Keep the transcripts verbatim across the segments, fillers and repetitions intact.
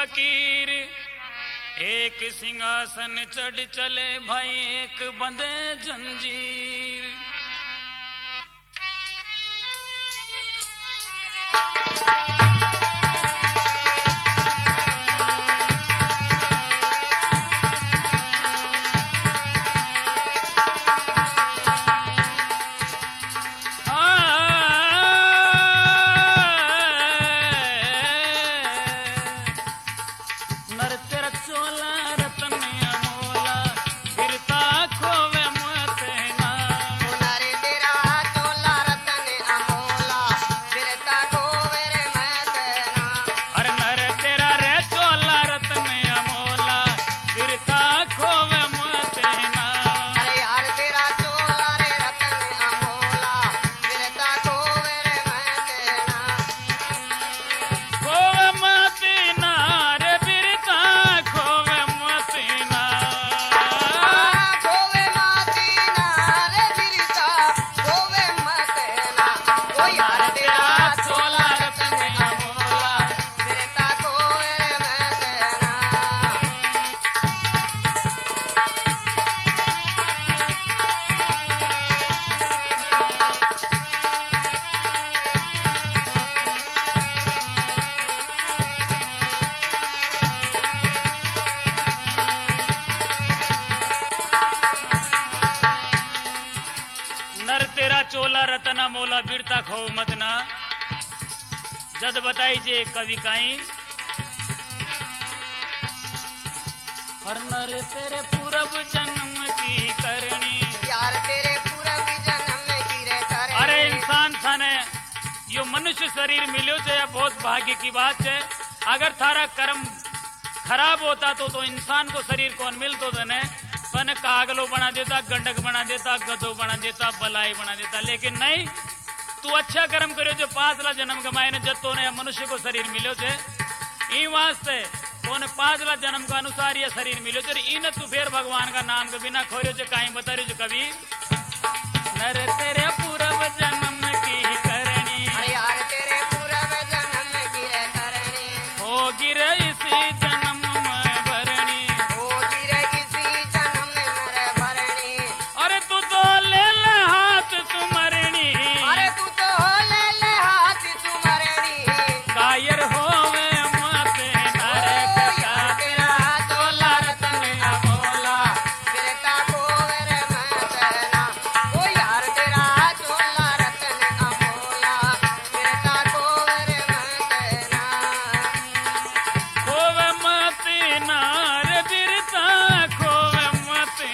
फकीर, एक सिंहासन चढ़ चले भाई एक बंधे जंजीर। चोला रतना मोला बिरता खो मत ना। जद बताई जे कवि काई हर नर तेरे पूरब जन्म की करनी, यार तेरे पूरब जन्म की रे करनी। अरे इंसान थाने यो मनुष्य शरीर मिलो छे बहुत भाग्य की बात है। अगर थारा कर्म खराब होता तो तो इंसान को शरीर कौन मिलतो तने तने कागलो बना देता, गंडक बना देता, गधो बना देता, बलाई बना देता। लेकिन नहीं, तू अच्छा कर्म करो जो पांच लाख जन्म कमाए ने जब तोने मनुष्य को शरीर मिलो छे ई वास्ते तोने पांच लाख जन्म का अनुसार ये शरीर मिलो छे। इन तू फिर भगवान का नाम के बिना खोरियो छे काई बता रहे जो कभी नर तेरे पूरब जन्म की करनी, यार तेरे पूरब जन्म की रे करनी। हो गिरे इसी जन्म में भरनी, हो गिरे इसी जन्म में भरनी। अरे तू तो ले ले हाथ सुमरनी, अरे तू तो ले ले हाथ सुमरनी। कायर होवे मते नारे का तेरा चोला रतन अमोला, बिरता खोवे रे मतना। ओ यार तेरा चोला रतन अमोला, बिरता खोवे रे मतना। खोवे मते नारे बिरता खोवे मते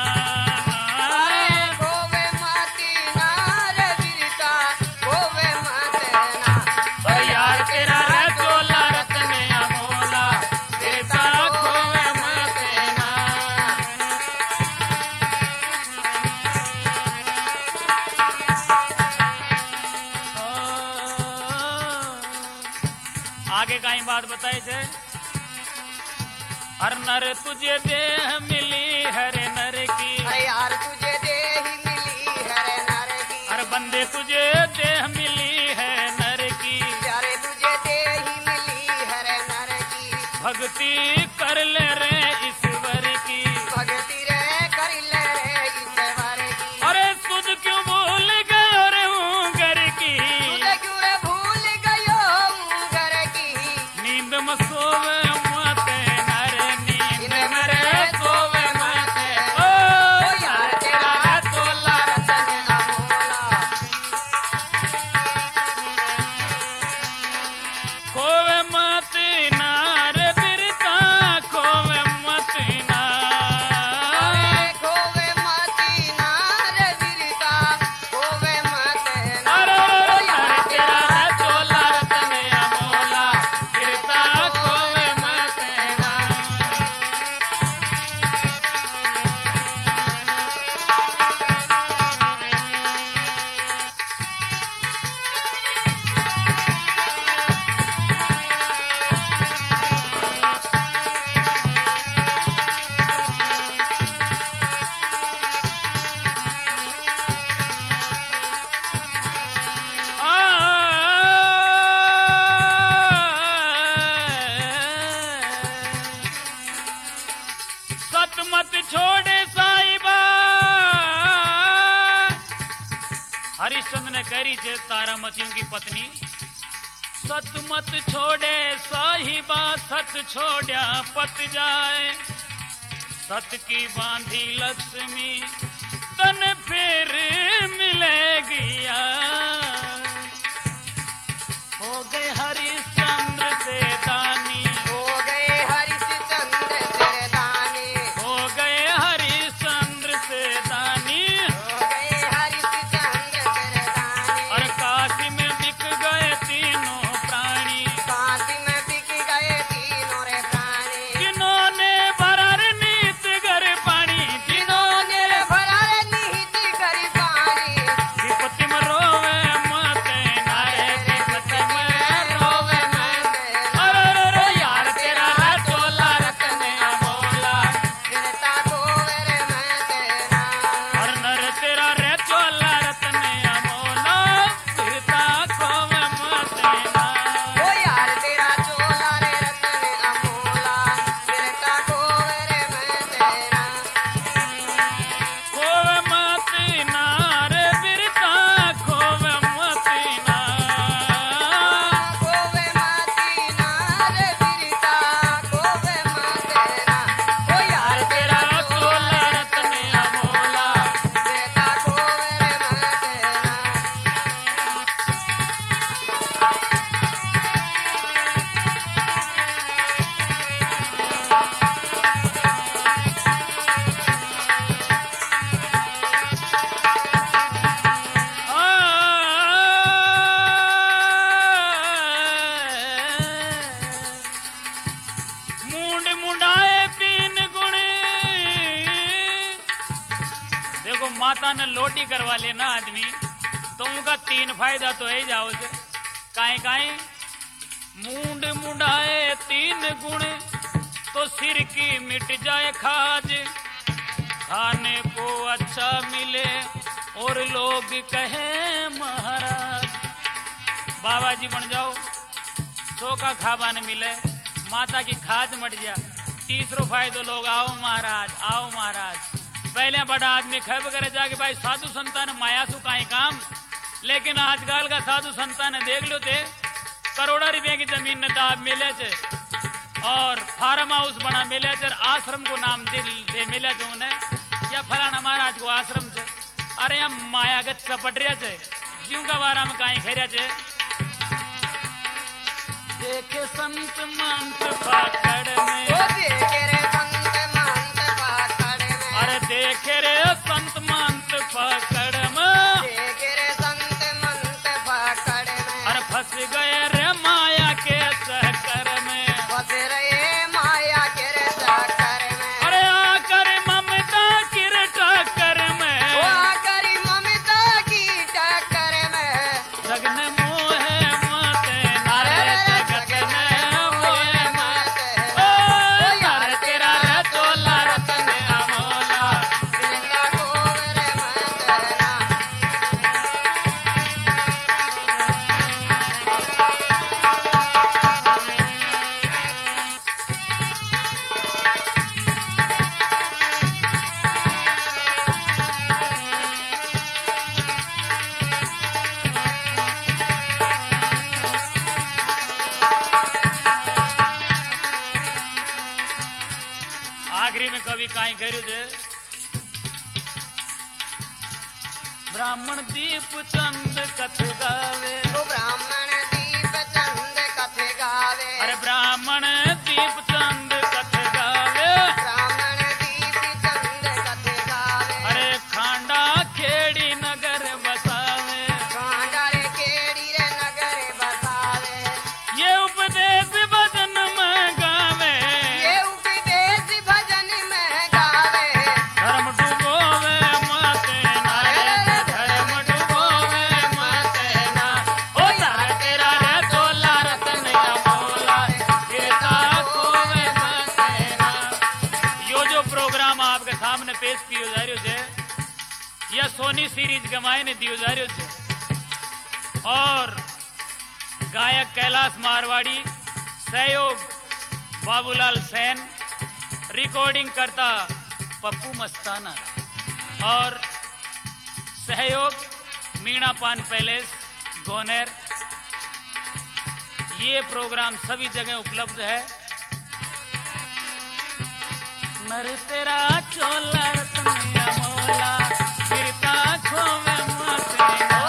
अरे खोवे मती नार बिरता खोवे मतना। ओ यार तेरा रे चोला रतन अमोला बिरता खोवे मते ना। आगे का ही बात बताई थे हर नर तुझे देह मिली हरे नर की, अरे यार तुझे देह मिली हरे नर की। हर बंदे तुझे देह मिली है नर की, प्यारे तुझे देह मिली हरे नर की। भक्ति कर ले रे ईश्वर की। भक्ति रे कर ले रे ईश्वर की। अरे तुझ क्यों भूल गयो रे हूँ घर की, तुझे क्यों रे भूल गयो घर की। नींद में सोवे मते नरे नींद में रे सोवे मते। ओ ओ यार तेरा चोला रतन अमोला, खोवे मते नार बिरता खोवे मते ना। छोड़े साहिबा। हरिश्चंद्र ने कह रही थे तारामतियों की पत्नी, सत मत छोड़े साहिबा, सत छोड़ा पत जाए। सत की बांधी लक्ष्मी तन फिर मिलेगी। हो गए हरिश्चंद्र से दानी, हो गए हरिश्चंद्र से दानी, हो गए हरिश्चंद्र से दानी। हो गए हरिश्चंद्र से दानी। और काशी में बिक गए तीनों प्राणी, काशी में बिक गए तीनों रे प्राणी। जिन्होंने भरा रे नीत गर पानी, जिन्होंने भरा रे निहित करी पानी। विपत्ति में रोवे माते नारे, विपत्ति में रोवे माते। अरे अरे अरे यार तेरा चोला रतन अमोला, गिरता धोवे रे मैं तेरा। और नर तेरा रे चोला रतन अमोला, फिरता खोवे माते ना। ओ यार तेरा चोला रे रतन अमोला, गिरता धोवे रे मैं तेरा। खोवे माते ना रे फिरता खोवे माते ना। गोवे माती नार बिरता, गोवे मातेरा। ओ यार तेरा तेरा चोला रतन अमोला, गिरता धोवे रे मैं तेरा। मुंड मुंडाए तीन गुण। देखो माता ने लोटी करवा लेना आदमी तो उनका तीन फायदा तो है जाओ से काहे काहे। मुंड मुंडाए तीन गुण तो सिर की मिट जाए खाज। खाने को अच्छा मिले और लोग कहे महाराज। बाबा जी बन जाओ, सो का खाबा न मिले, माता की खाद मट जा। तीसरो फायदो लोग आओ महाराज, आओ महाराज। पहले बड़ा आदमी खैब करे जाके भाई साधु संतान माया सु काहे काम। लेकिन आजकल का साधु संतान देख लो थे, करोड़ा रुपये की जमीन ने दाब मिले थे और फार्म हाउस बना मिले थे, आश्रम को नाम दे, दे मिले थे उन्हें, या फलाना महाराज को आश्रम थे। अरे हम मायागत कपट रहे थे, जीव का बारा में काहे खेरे थे। देखे संत मंत पाकड़ में, ओ देखे रे संत महंत पाकड़ में। अरे देखे रे संत मंत पाकड़ में। देखे रे संत महंत पाकड़ में। अरे फंस गए रे माया के सहकर में। फंस रहे माया के रे चक्कर में। अरे आकर ममता की रे टक्कर में। ओ आकरी ममता की टक्कर में। जगन मोहे माते नारे, जगत में मोहे माते। ओ यार तेरा रे चोला रतन अमोला, गिरता धोवे रे मैं तेरा। आखिरी में कवि काई करू थे। ब्राह्मण दीप चंद कथ गावे। ओ ब्राह्मण दीप चंद कथे गावे। अरे ब्राह्मण दीप चंद कथ गावे। ब्राह्मण दीप चंद कथे गावे। अरे खांडा खेड़ी नगर बसावे। कांडा रे केड़ी रे नगर बसावे। ये उपदेश भजन में गावे। ये उपदेश भजन में गावे। धर्म डुबोवे माते नारे, धर्म डुबोवे माते ना। ओ यार तेरा रे चोला रतन अमोला, गिरता खोवे माते ना। यो जो प्रोग्राम आपके सामने पेश कियो जा रह्यो छे, यह सोनी सीरीज गमाए ने दियो जा रह्यो छे और गायक कैलाश मारवाड़ी, सहयोग बाबूलाल सेन, रिकॉर्डिंग करता पप्पू मस्ताना और सहयोग मीणा पान पैलेस गोनेर। ये प्रोग्राम सभी जगह उपलब्ध है। नर तेरा चोला रतनिया मोला फिरता खोवे मते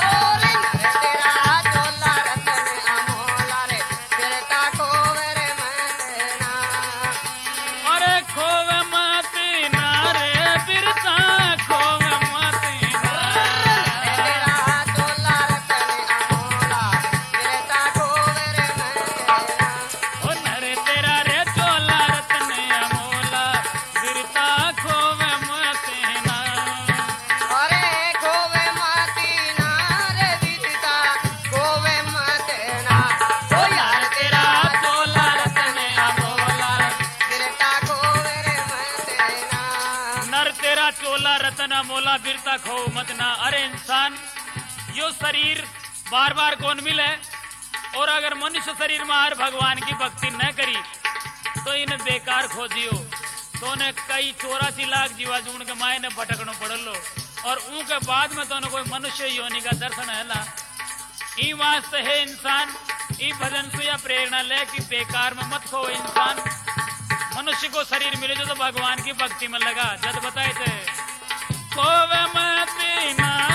चोला रतना मोला बिरता खो मत ना। अरे इंसान यो शरीर बार बार कौन मिले, और अगर मनुष्य शरीर में हर भगवान की भक्ति न करी तो इन बेकार खोजियो। तो ने कई चौरासी लाख जीवा जून के माए ने भटकनो पड़लो, और ऊ के बाद में तो कोई मनुष्य योनि का दर्शन है ना। ई वास्ते है इंसान ई भजन से या प्रेरणा ले कि बेकार में मत खो इंसान। मनुष्य को शरीर मिले जो तो भगवान की भक्ति में लगा। जब बताए थे खोवे मत ना